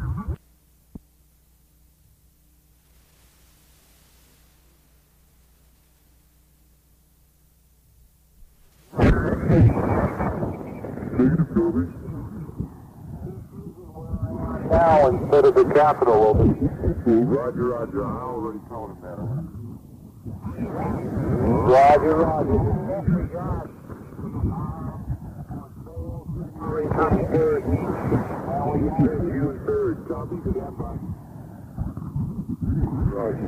Now instead of the capital over. Roger, Roger. I already told him that. Roger, Roger. June 3rd. Copy. Stand by. Roger.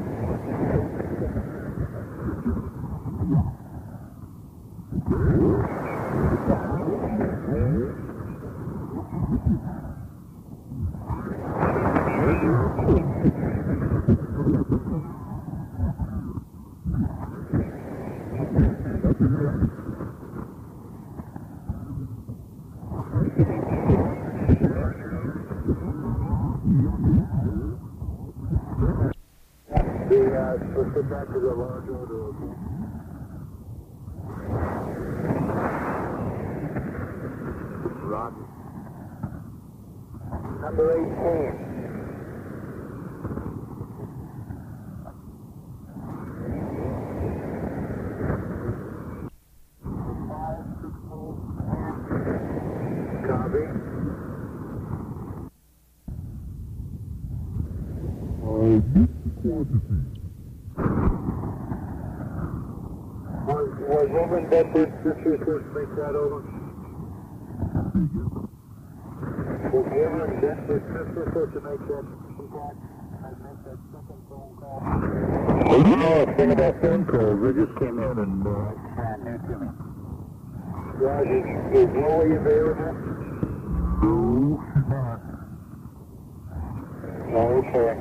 Let's get back to the large order, okay? Roger. Number 18. Copy. Was Roman Bedford Sisters supposed to make that over? Was Roman Bedford Sisters supposed to make that contact? I'd make that second phone call. Oh, you know a thing about phone calls. They just came in and new to me. Roger, is Lily available? No, she's not. Okay.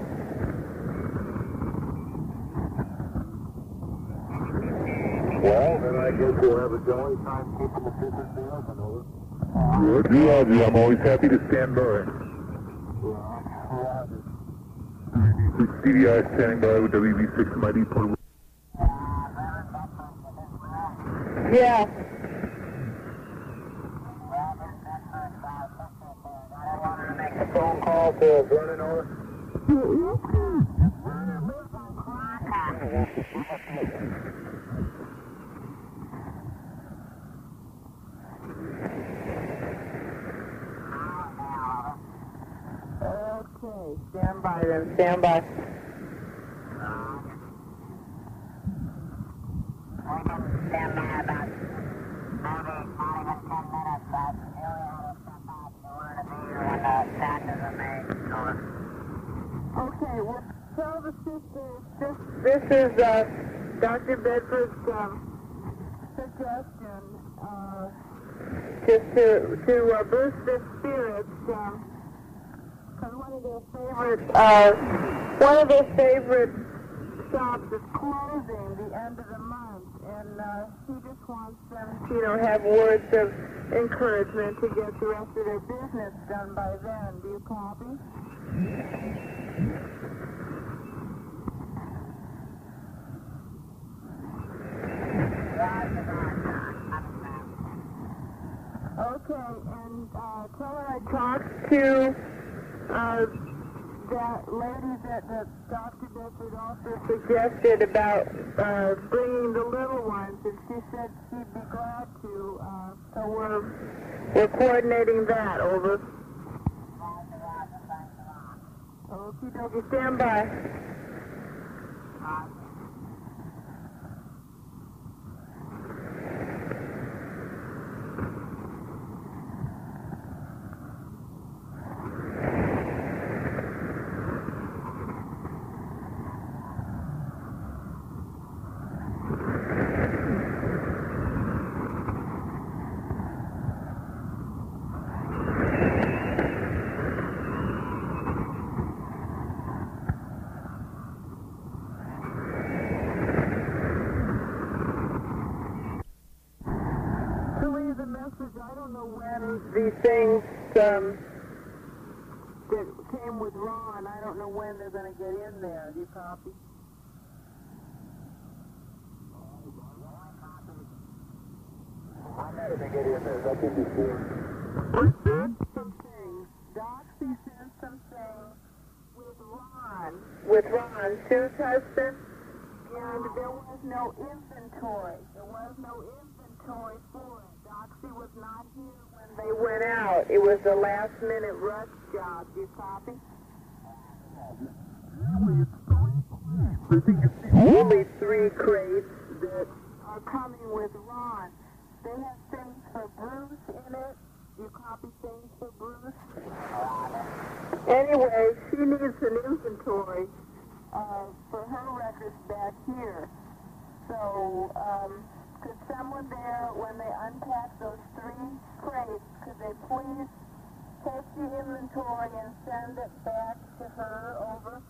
Well, then I guess we'll have a jolly time keeping the business open, over. Roger, Roger. I'm always happy to stand by. Roger. CDI standing by with WV6 Mighty Point. Yeah. I wanted to make a phone call to Vernon, over. Okay, stand by then, stand by. Stand by about maybe not even 10 minutes, but Julie had to step out. She wanted to be here when the taxes are made. Okay, well, tell the sisters, this is Dr. Bedford's suggestion, just to boost their spirits, because one of their favorite shops is closing the end of the month, and he just wants them to, have words of encouragement to get the rest of their business done by then. Do you copy? Okay, and tell her I talked to that lady that Dr. Bedford also suggested about bringing the little ones, and she said she'd be glad to. So we're coordinating that. Over. Okie dokie, stand by. I don't know when these things that came with Ron, I don't know when they're going to get in there. Do you copy? I'm not going to get in there. That can be seen. Some things. Doc Poppy said something with Ron, Sue's husband, and there was no inventory. There was no inventory for it. Doxy was not here when they went out. It was a last-minute rush job. Do you copy? Only 3 crates that are coming with Ron. They have things for Bruce in it. You copy things for Bruce? Anyway, she needs an inventory for her records back here. So, could someone there, when they unpack those 3 crates, could they please take the inventory and send it back to her? Over.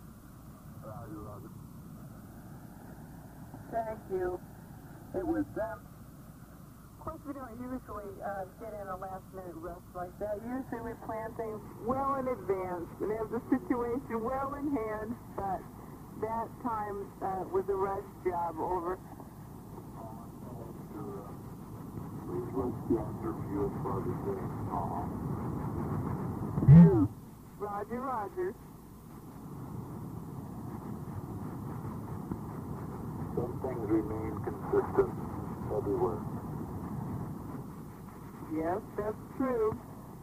Thank you. It was them. Of course, we don't usually get in a last-minute rush like that. Usually we plan things well in advance and have the situation well in hand, but that time was a rush job. Over. Roger, Roger. Some things remain consistent everywhere. Yes, that's true.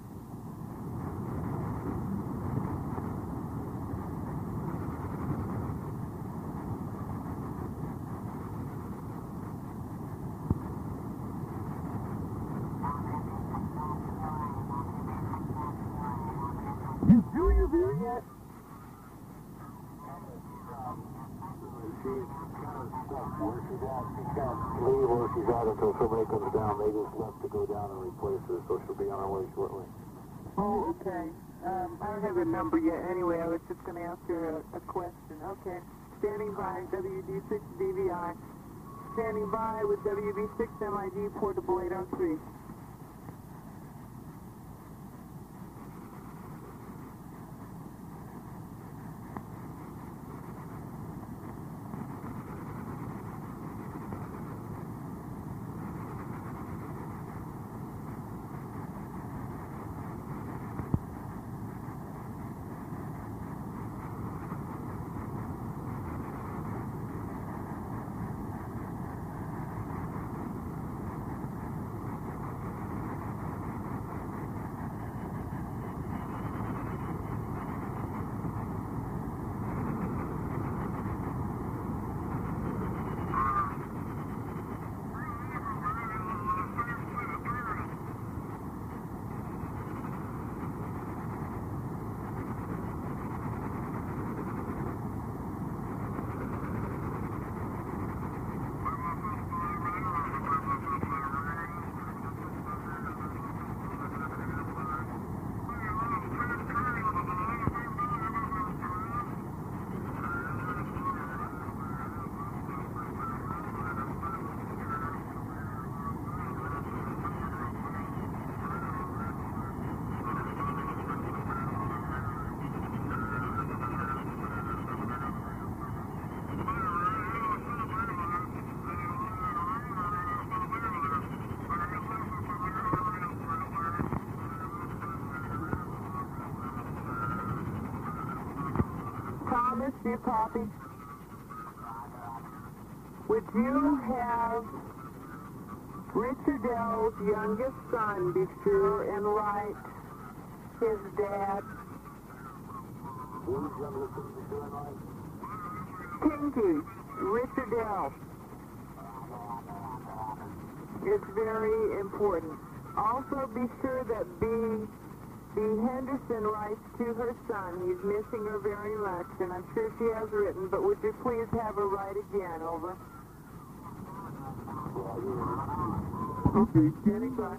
Leave where she's at until somebody comes down. They just left to go down and replace her, so she'll be on her way shortly. Oh, okay. I don't have her number yet. Anyway, I was just going to ask her a question. Okay. Standing by, WD6 DVI. Standing by with WB6 MID, portable 803. Thomas, do you copy? Would you have Richard Dell's youngest son be sure and write his dad? Pinky, Richard Dell. It's very important. Also be sure that B. Henderson writes to her son. He's missing her very much, and I'm sure she has written, but would you please have her write again? Over. Okay, standing by.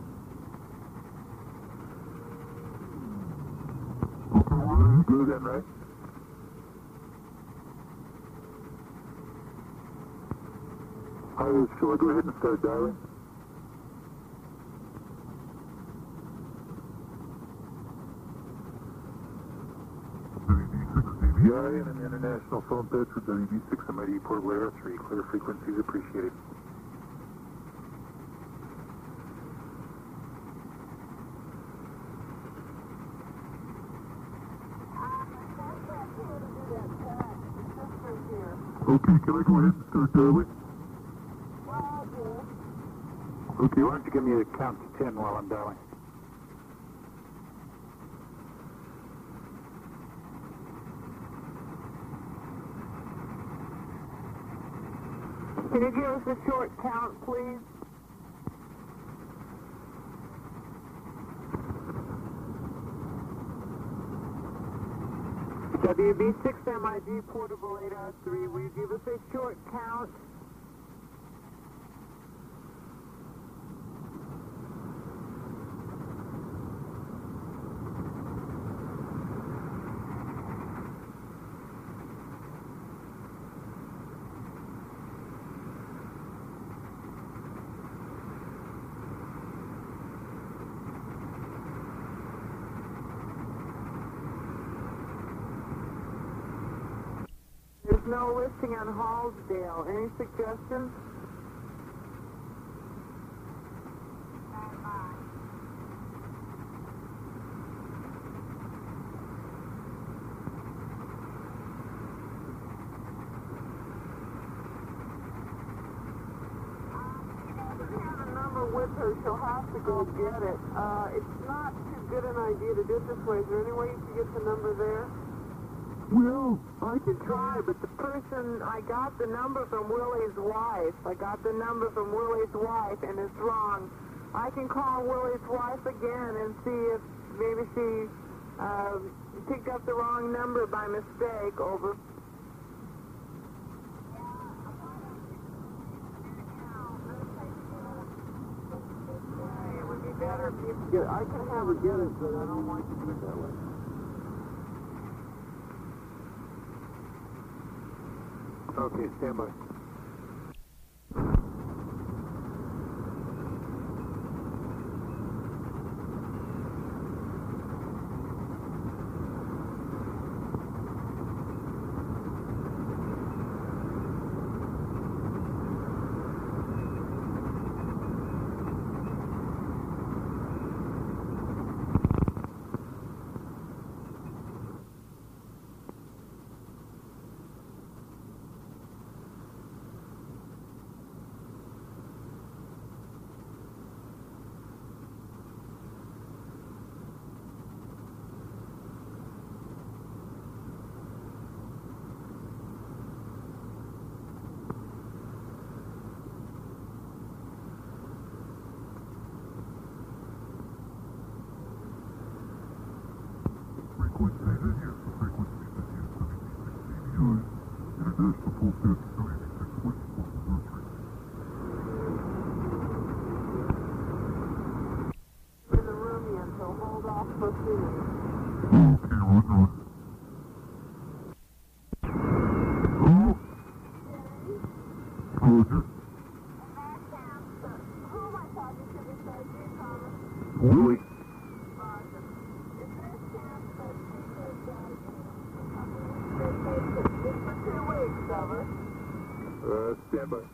Good, right? Shall I go ahead and start dialing? WB6 and an international phone pitch with WB6 MID Port Blair 3. Clear frequencies appreciated. Okay, can I go ahead and start dialing? Okay, why don't you give me a count to 10 while I'm dialing? Can you give us a short count, please? WB6 MID Portable 8R3, will you give us a short count? There's no listing on Hallsdale. Any suggestions? With her, she'll have to go get it. It's not too good an idea to do it this way. Is there any way you can get the number there? Well, I could try, but the person, I got the number from Willie's wife. And it's wrong. I can call Willie's wife again and see if maybe she picked up the wrong number by mistake. Over. It would be better if you get it. I can have her get it, but I don't like to do it that way. okay, stand by. Willie. Stand by.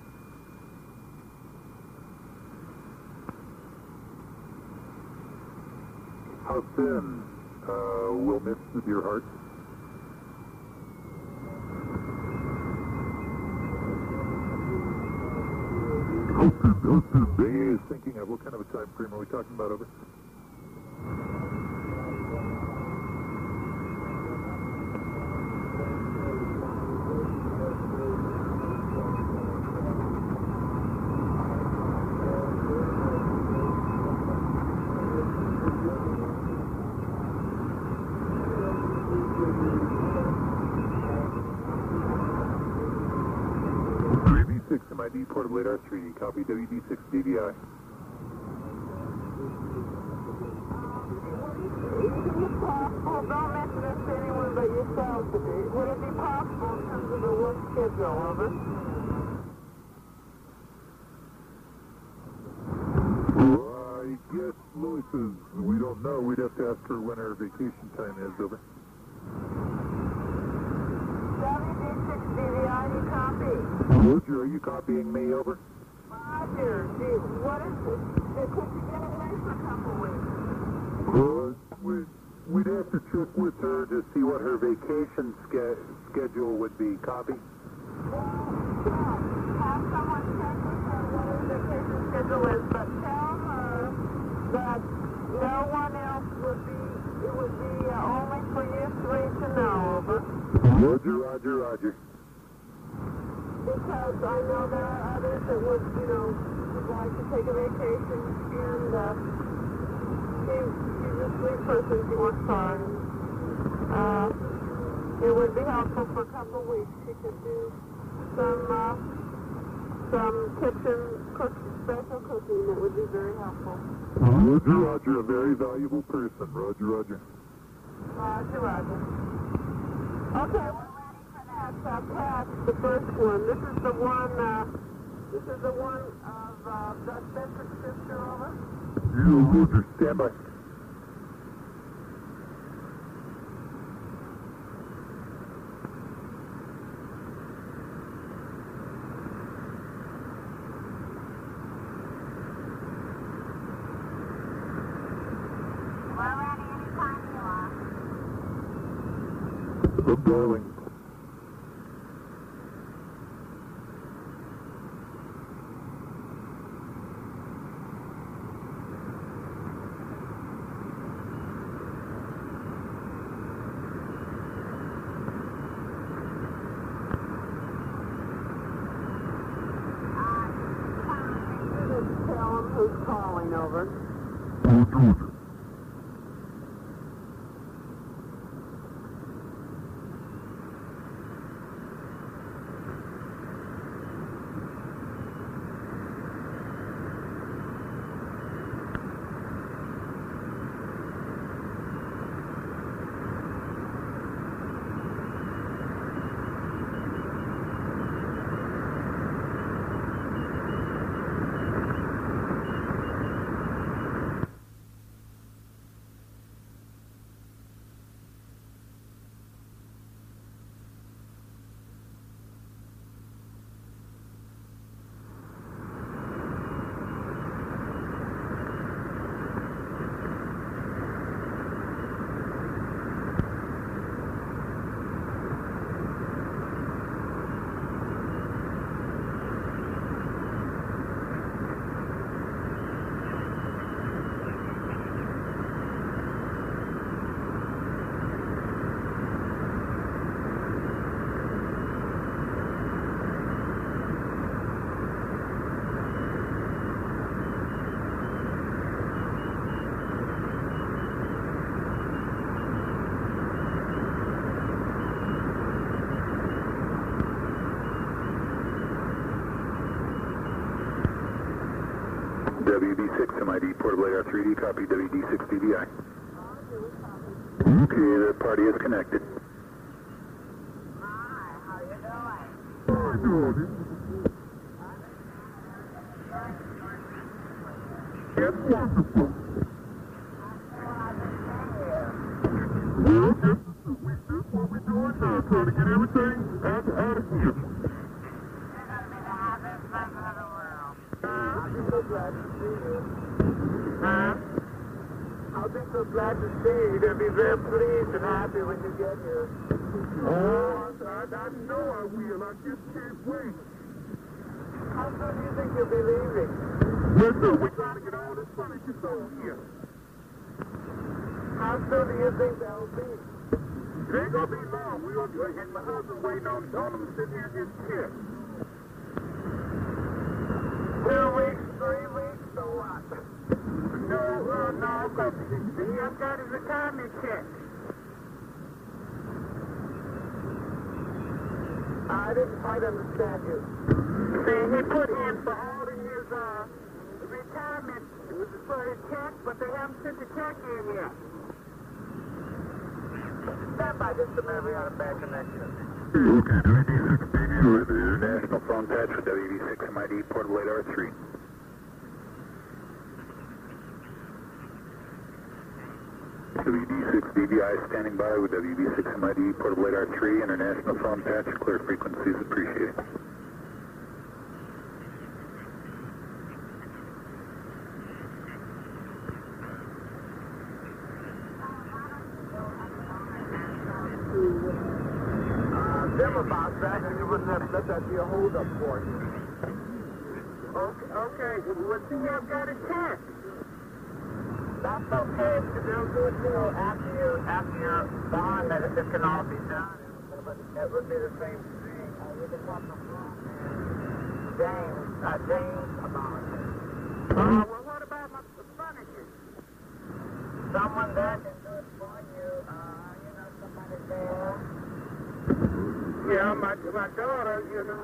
How thin will miss with your heart? How thin? He is thinking of what kind of a time frame are we talking about, over? WB6 MID Portable 8R3, copy WB6 DVI. Well, don't mention this to anyone but yourself today. Would it be possible in terms of the work schedule, over? Miss Lewis says we don't know. We'd have to ask her when her vacation time is. Over. WD6DV, I need copy. Roger, are you copying me? Over. Roger, gee, what is this? Could you get away for a couple weeks? We'd have to check with her to see what her vacation schedule would be. Copy? Well, yeah. Have someone check with her what her vacation schedule is, but tell her that no one else would be, it would be only for you three to know, over. Roger. Because I know there are others that would, would like to take a vacation, and she's a sweet person, she works hard. It would be helpful for a couple of weeks. She could do some kitchen special cooking that would be very helpful. Roger, a very valuable person. Roger. Roger. Okay, we're ready for that. Pat, the first one. This is the one of Doug Bedford's sister, over. Roger, stand by. We're ready anytime you are. I'm dialing. Tell him who's calling, over. Roger. WD6 MID, portable AR3D, copy WD6 DVI. Okay, the party is connected. Hi, how you doing? It's wonderful. Well, Well, this is what we're doing now, trying to get everything out of here. you're going to be the happiest person in the world. I'll be so glad to see you. Huh? I'll be so glad to see you. You're going to be very pleased and happy when you get here. Oh, I know I will. I just can't wait. How soon do you think you'll be leaving? Listen, we're trying to get all this furniture sold here. How soon do you think that'll be? It ain't gonna be long. We're gonna try to get my husband waiting on them to sit here in his chair. 2 weeks, 3 weeks, so what? No, because he has got his retirement check. I didn't quite understand you. See, he put in for all of his retirement for his check, but they haven't sent the check in yet. Stand by just a minute, we got a bad connection. Okay, WD6 DVI, the international phone patch for WD6 MID, portable AR3. WD6 DVI standing by with WB6 MID, portable radar 3, international phone patch, clear frequencies, appreciating. Them about that, and you wouldn't have let that be a hold-up for you. Okay, well, see, I've got a chance. That's okay. They'll do it, you know, after you're gone, that it can all be done. But it would be the same thing. We can talk to James about it. Well, what about my furniture? Someone there can do it for you. You know, somebody there. Yeah, my daughter, you know.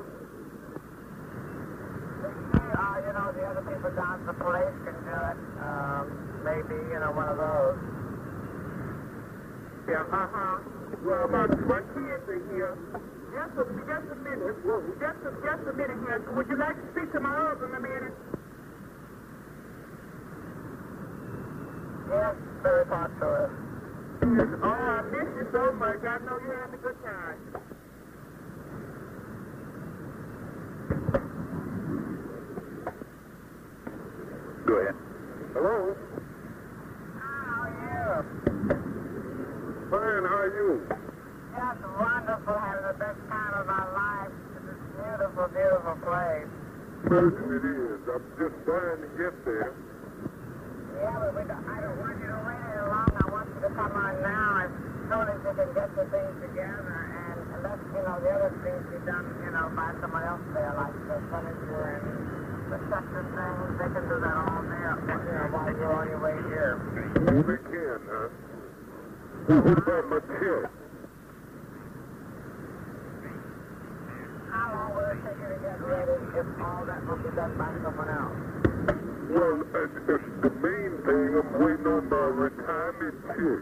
You know, the other people down at the place can do it. Maybe, you know, one of those. Yeah, Well, my kids are here. Just a minute. Just a minute here. Would you like to speak to my husband a minute? Yes, very popular. Oh, I miss you so much. I know you're having a good time. Go ahead. Hello? How are you? Fine, how are you? Just wonderful, having the best time of my life. This beautiful, beautiful place. Certainly it is. I'm just trying to get there. Yeah, but I don't want you to wait any longer. I want you to come on now as soon as you can get the things together and let, you know, the other things be done, you know, by someone else there, like the furniture and the section things. They can do that all there, you know, while you're on your way here. Oh, they can, huh? Well, what about my check? How long will it take you to get ready if all that will be done by someone else? Well, the main thing, I'm waiting on my retirement check.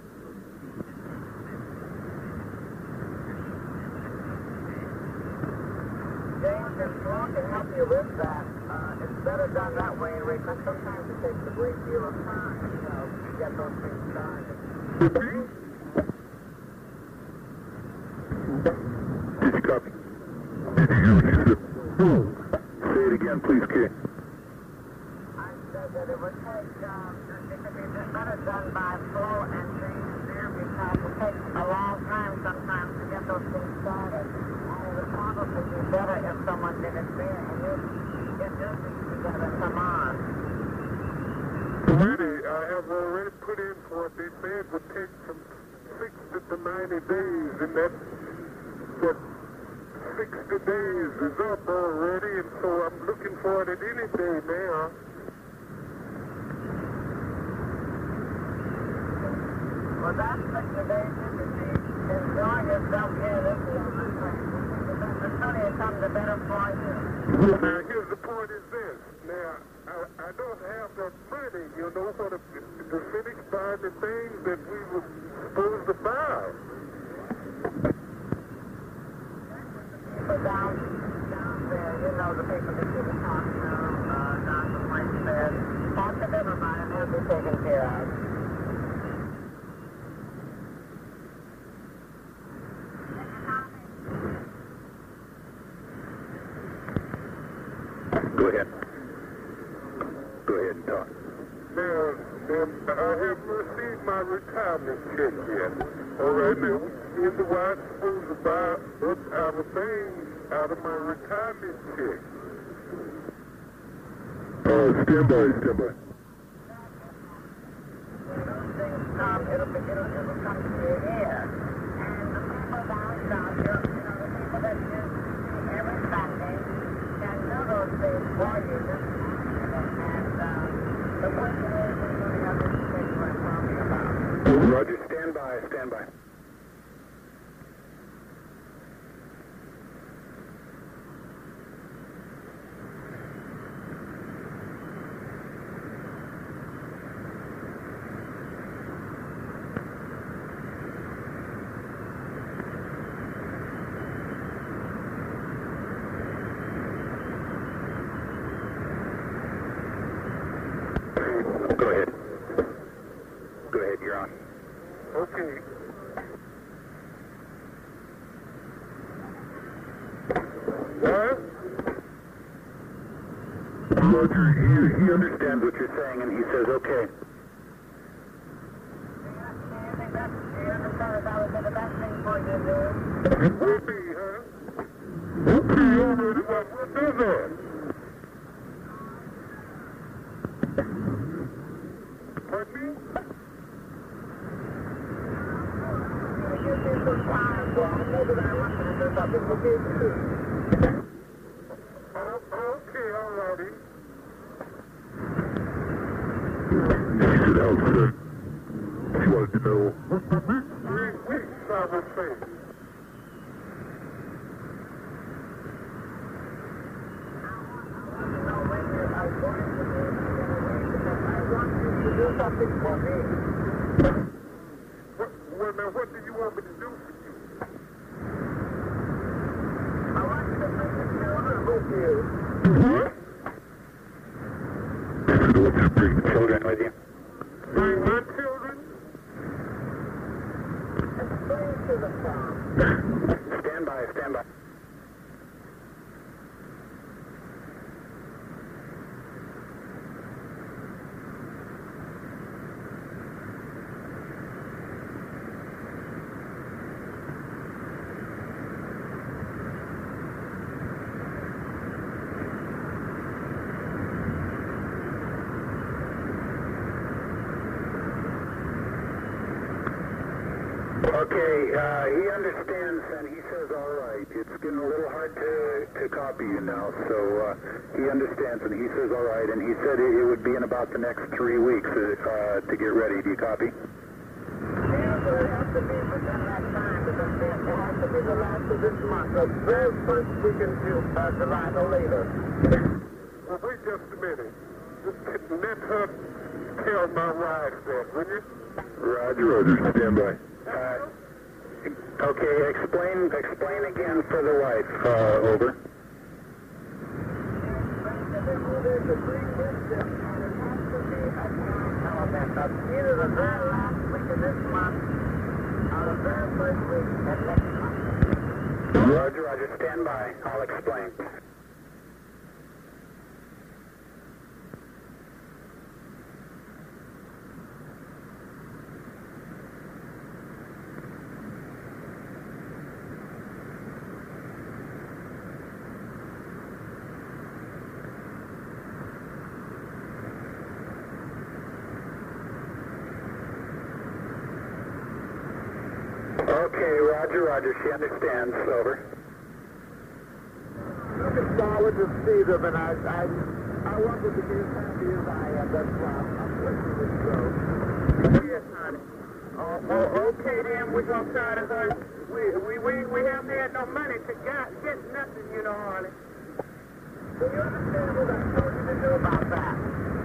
James and Flo can help you with that. It's better done that way, Ray, because sometimes it takes a great deal of time, you know, to get those things started. Did you copy? Did you hear what you said? Say it again, please, Kay. I said that it would take, it could be better done by Flo and James there because it takes a long time sometimes to get those things started. And it would probably be better if someone did it there and you get those things together, come on. Already, I have already put in for it. They said it would take from 60 to 90 days, and that 60 days is up already, and so I'm looking for it at any day now. Well, that's 60 days you could be enjoying yourself here this lovely place. The sooner it comes, the better for you. Now, here's the point is this. Now, I don't have that money, you know, for to finish buying the things that we were supposed to buy. People down there, you know, the people that you can talk to, down the place there. Talk to them about it, they'll be taken care of. Go ahead. Go ahead and talk. Now, I haven't received my retirement check yet. All right, now, here's the way I'm supposed to buy our things out of my retirement check. Stand by. When those things come, it'll come to your ear. And the people down south, you know, the people that you see every Sunday can do those things for you. And the question is, you really have to think what I'm talking about. Roger, stand by. Go ahead, you're on. Roger, he understands what you're saying, and he says, okay. It will be, huh? Okay, already, but we'll do that. Pardon me? Okay, alrighty. He said, Alfred, he wanted to know. 3 weeks, I would say. Do something for me. Well, now, what do you want me to do for you? I want you to bring the children with you. What? He said, I want you to bring the children with you. Bring my children? Explain to the farm. Stand by, stand by. Okay, he understands and he says all right. It's getting a little hard to copy you now, so he understands and he says all right, and he said it would be in about the next 3 weeks to get ready. Do you copy? Yeah, so it has to be within that time, because it has to be the last of this month. The very first week in July, no later. Well, wait just a minute. Just let her tell my wife that, will you? Roger, Roger, stand by. Okay, explain again for the wife, over. Either the very last week of this month or the very first week of next month. Roger, Roger, stand by. I'll explain. Okay, Roger, Roger, she understands. Over. Looking forward to see them, and I wanted to be as happy as I am. That's why I'm listening to the show. Yes, honey. Okay, then we're gonna try to. We haven't had no money to get nothing, you know, honey. Do you understand what I told you to do about that?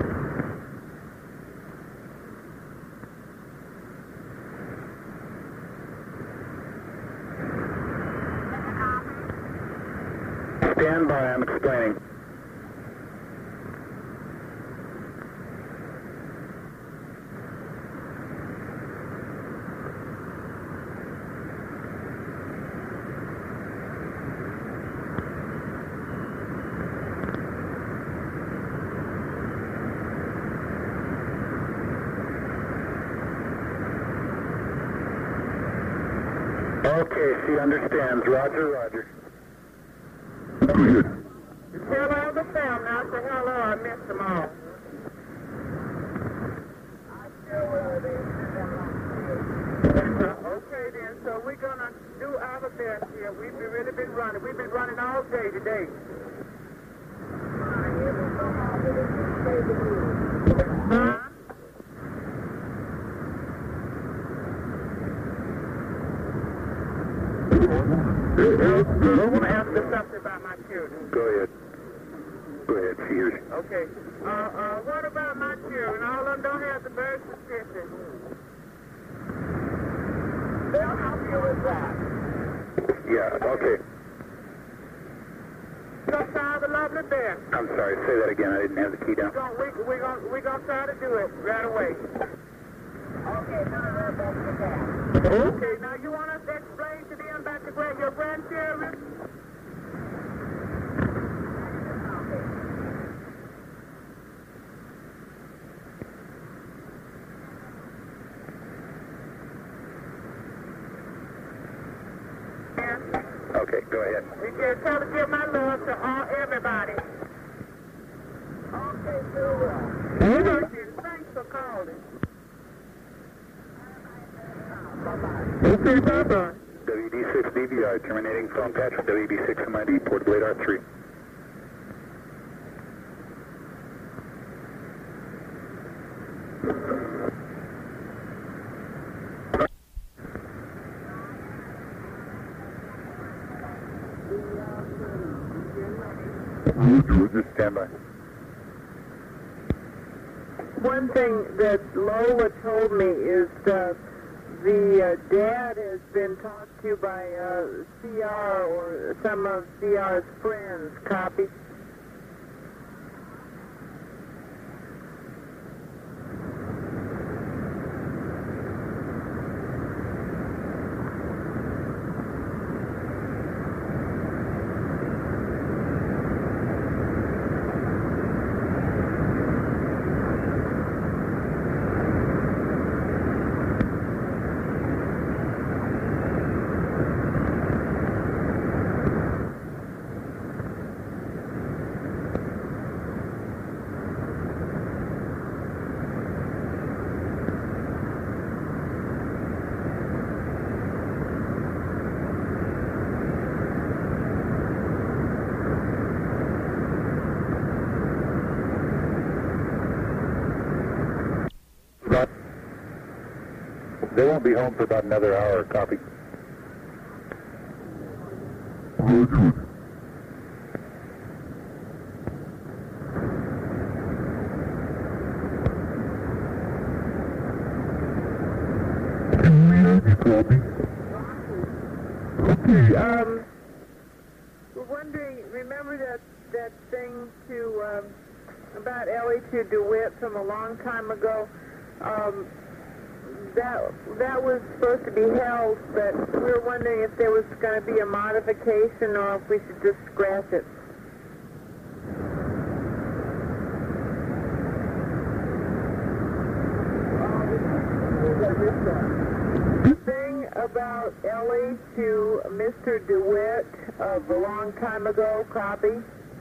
Stand by, I'm explaining. Okay, she understands. Roger, Roger. Good. Tell all the family I said hello, I missed them all. Okay then, so we're gonna do our best here. We've really been running. We've been running all day today. Huh? I want to ask you something about my children. Go ahead. Go ahead, she hears you. Okay. What about my children? All of them don't have the birth certificate. They'll help you with that. Yeah, okay. We're going to try the lovely best. I'm sorry, say that again. I didn't have the key down. We're going to try to do it right away. Okay, do the very best you can. Okay, now you want us to explain to them about your grandchildren? Go ahead. You can tell to give my love to everybody. Okay, so thanks for calling. Bye-bye. Okay, bye-bye. WD6 DVR, terminating phone patch with WD6 MID, port blade R3. Just stand by. One thing that Lola told me is the dad has been talked to by CR or some of CR's friends. Copy. They won't be home for about another hour. Copy. Okay, we're wondering, remember that thing about Ellie to DeWitt from a long time ago? That was supposed to be held, but we were wondering if there was going to be a modification or if we should just scratch it. The thing about Ellie to Mr. DeWitt of a long time ago, copy.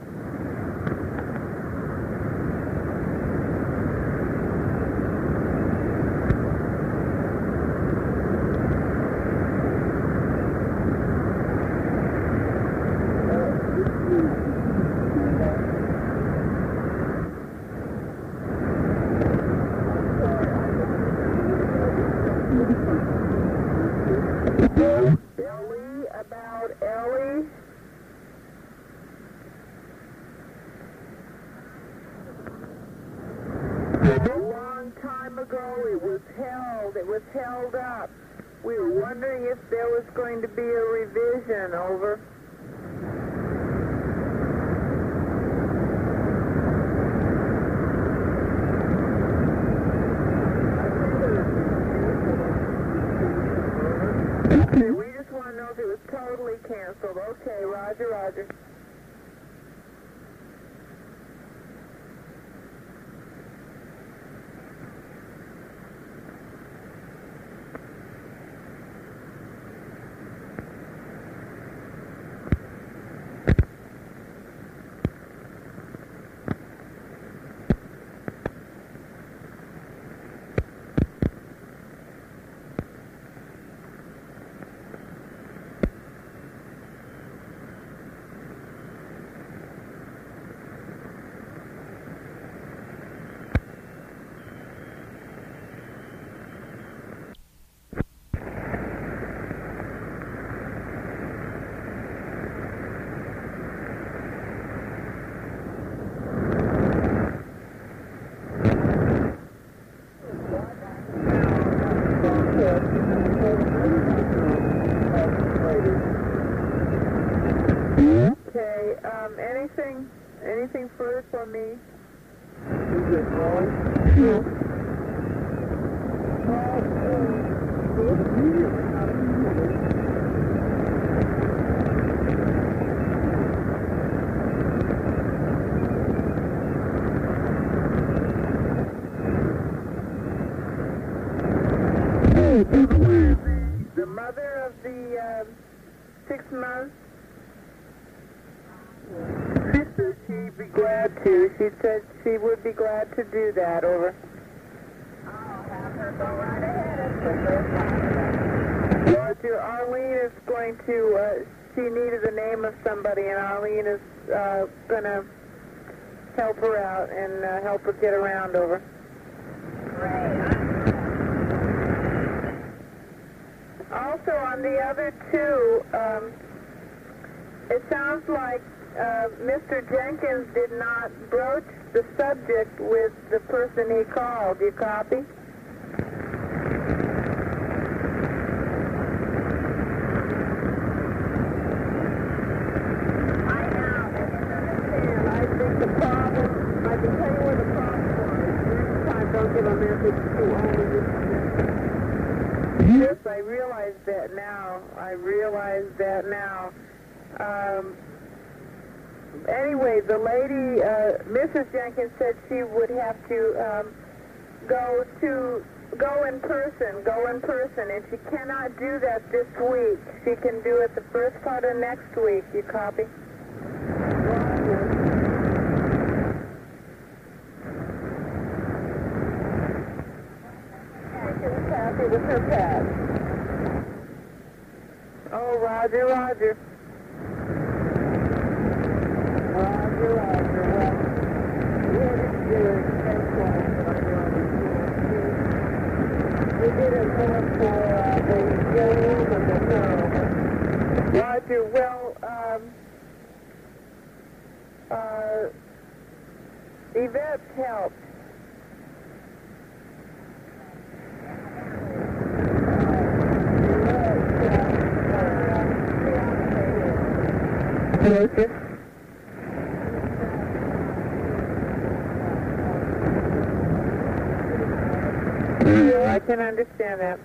Was held up. We were wondering if there was going to be a revision. Over. Okay, we just want to know if it was totally canceled. Okay, roger, roger. Okay, anything further for me? The mother of the 6 months to. She said she would be glad to do that, over. Oh, have her go right ahead as quickly as possible. Roger, Arlene is going to, she needed the name of somebody, and Arlene is going to help her out and help her get around, over. Great. Also, on the other two, it sounds like Mr. Jenkins did not broach the subject with the person he called. You copy? I think the problem, I can tell you where the problem was. Next time, don't give a message to only Mr. Yes, I realize that now. Anyway, the lady, Mrs. Jenkins, said she would have to go in person, and she cannot do that this week. She can do it the first part of next week. You copy? Happy with her pad. Oh, Roger. Roger. Well, we had to do it we did it more for the young woman than her. Roger, well, Yvette helped. Roger. Yeah, I can understand that.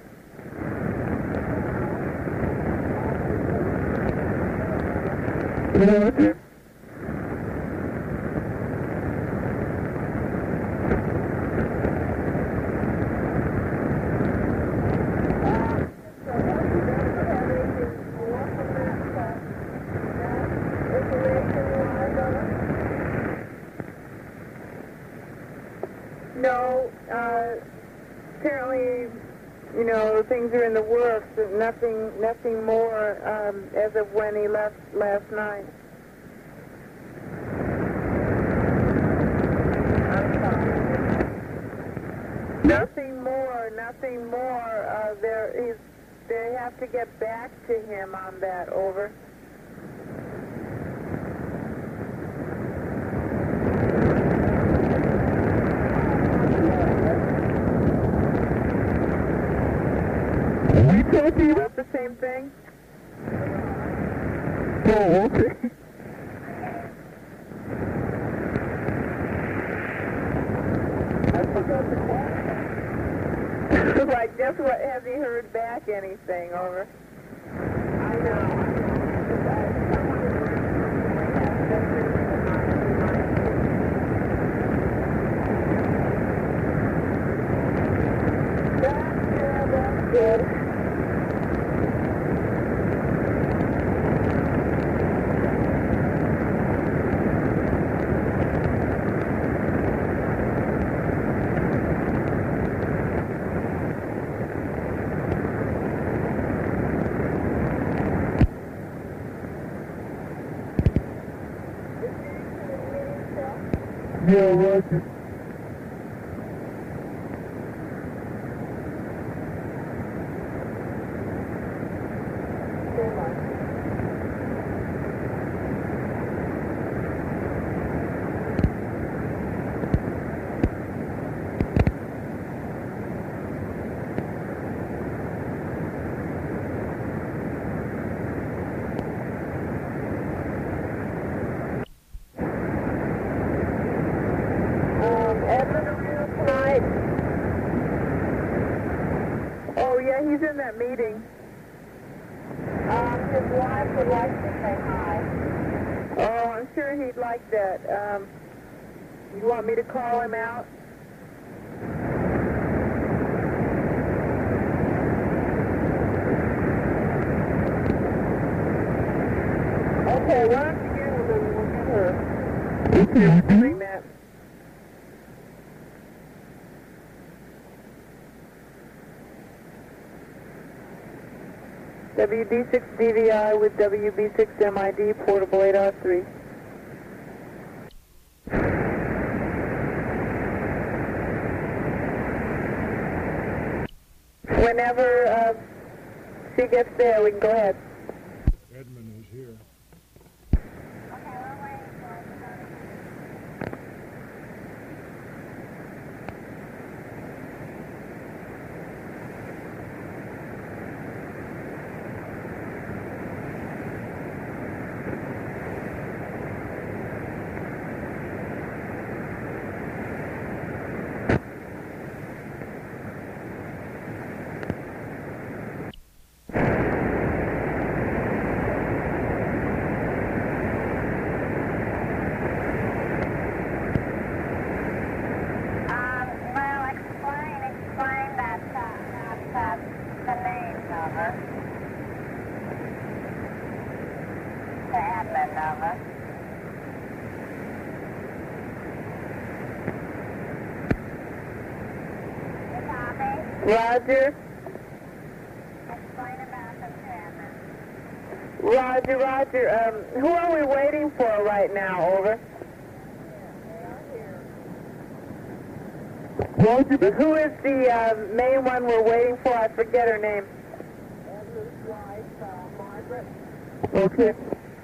Roger. No, apparently, you know, things are in the works. Nothing more as of when he left last night. Nothing more. They have to get back to him on that, over. About the same thing? Oh, okay. Like, just what, has he heard back anything, over? I know. That's good. Yeah, Roger. Edmund around tonight? Oh, yeah, he's in that meeting. His wife would like to say hi. Oh, I'm sure he'd like that. You want me to call him out? Okay, why don't you get him and we'll get her? Okay, WD6DVI with WB6MID, portable 8R3. Whenever she gets there, we can go ahead. Edmund is here. Roger. Roger. Who are we waiting for right now? Over. Who is the main one we're waiting for? I forget her name. Edmund's wife, Margaret. Okay.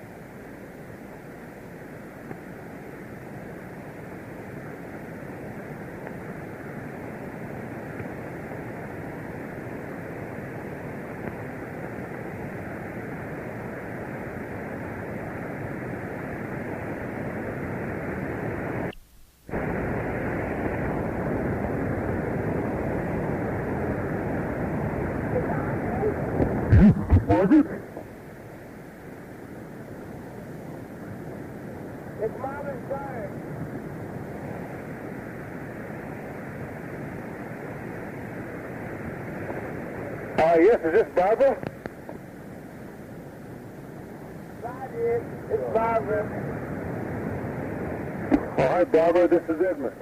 It's Marvin's daughter. Yes, is this Barbara? Roger. It's Barbara. Oh, hi, Barbara. This is Edmund.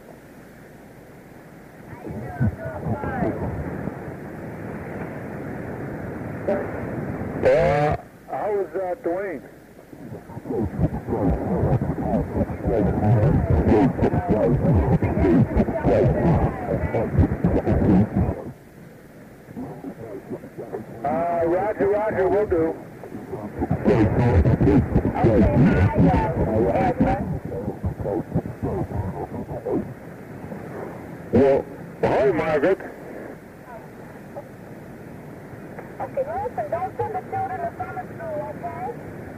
How was Dwayne? Roger, will do. Well, hi, Margaret. Okay, listen, don't send the children to summer school, okay?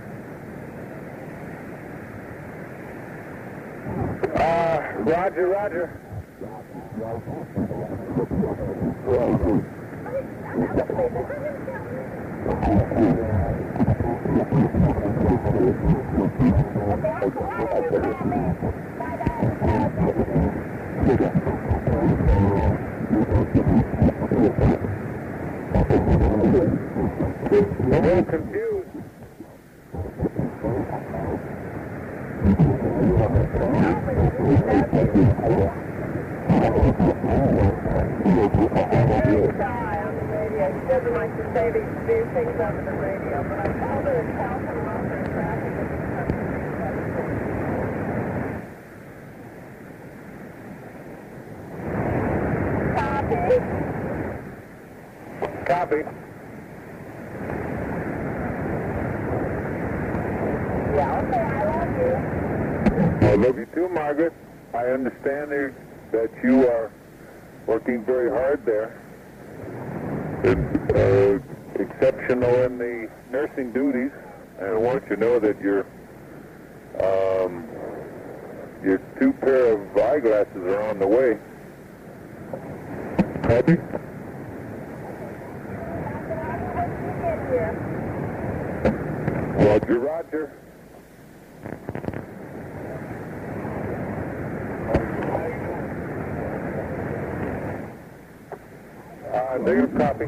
Roger. I'm a little confused. She doesn't like to say these things over the radio, but I told her to tell some longer traffic in this country. Copy. Yeah, okay, I love you. I love you too, Margaret. I understand that you are working very hard there. Exceptional in the nursing duties, and I want you to know that your two pair of eyeglasses are on the way. Copy? Roger. Negative copy.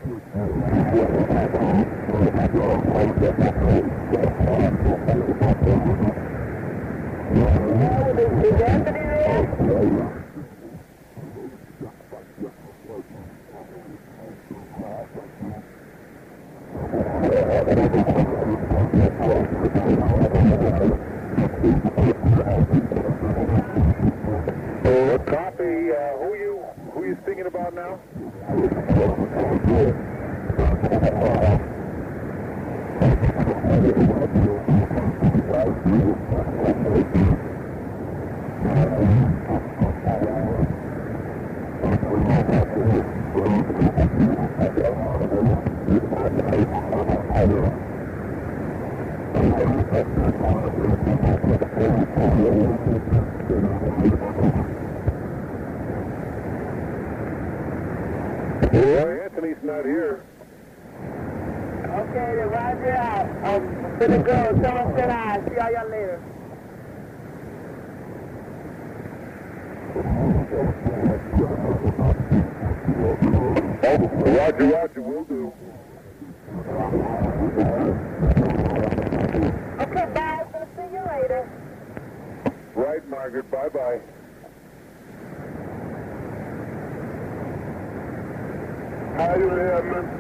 Is Anthony there? Copy. Who you thinking about now? Well, Anthony's not here. Okay, then roger out. I'm gonna go. Tell us good eye. See y'all later. Roger, will do. Okay, bye. I'll see you later. Right, Margaret, bye-bye. How you doing, Edmund?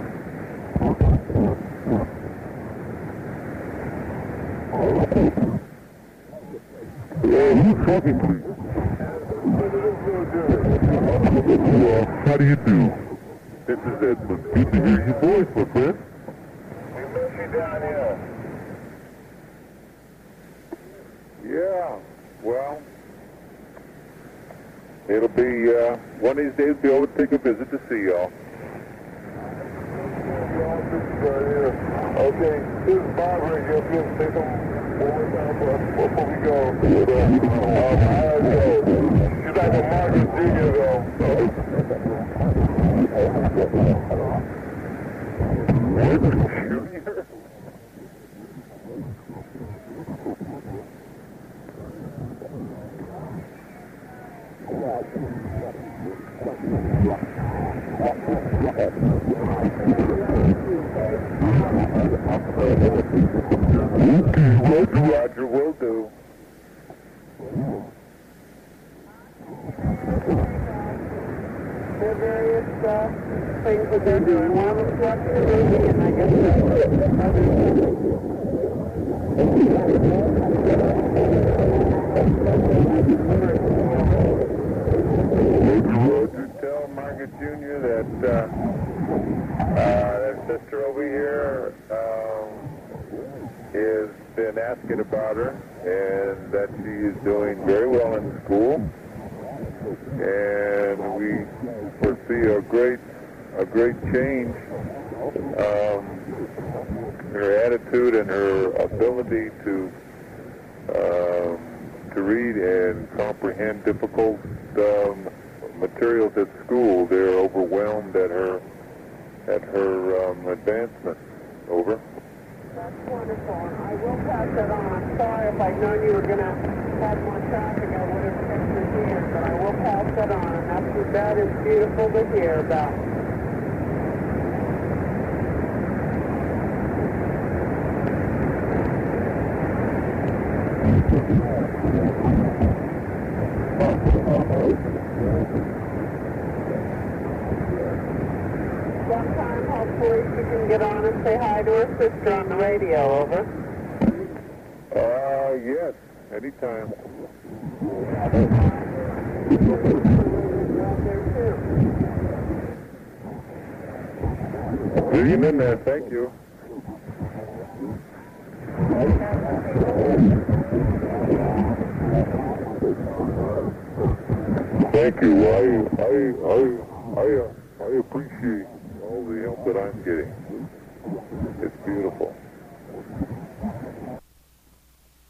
Who's talking, please? How do you do? This is Edmund. Good to hear your voice, my friend. We miss you down here. Yeah, well, it'll be, one of these days be able to take a visit to see y'all. Okay, this is Barbara. You'll say some more time before we go. She's like a Margaret Jr. though. Margaret Jr.? Roger, will do. There are various things that they're doing. One of them's watching the movie, and I guess Roger, tell Margaret Jr. that their sister over here has been asking about her, and that she is doing very well in school, and we foresee a great change in her attitude and her ability to read and comprehend difficult materials at school. They're overwhelmed at her advancement. Over. that's wonderful. I will pass that on. I'm sorry if I'd known you were going to have more traffic, I would have kept your ears, but I will pass that on, and that is beautiful to hear about. Sometime, hopefully, she can get on and say hi to her sister on the radio. Over. Yes, anytime. Hang in there, thank you. Thank you. I appreciate all the help that I'm getting.